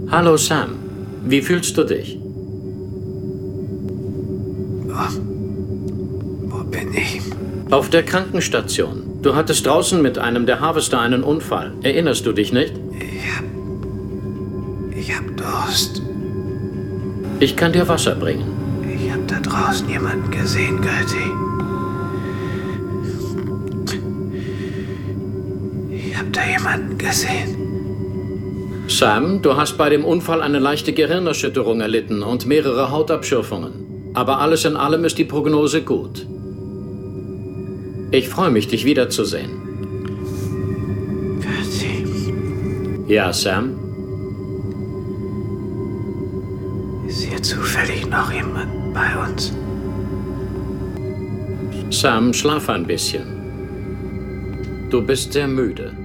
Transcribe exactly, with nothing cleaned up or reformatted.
Hallo Sam, wie fühlst du dich? Oh. Wo bin ich? Auf der Krankenstation. Du hattest draußen mit einem der Harvester einen Unfall. Erinnerst du dich nicht? Ich hab... Ich hab Durst. Ich kann dir Wasser bringen. Ich hab da draußen jemanden gesehen, Gertie. Ich hab da jemanden gesehen. Sam, du hast bei dem Unfall eine leichte Gehirnerschütterung erlitten und mehrere Hautabschürfungen. Aber alles in allem ist die Prognose gut. Ich freue mich, dich wiederzusehen. Gertie. Ja, Sam? Ist hier zufällig noch jemand bei uns? Sam, schlaf ein bisschen. Du bist sehr müde.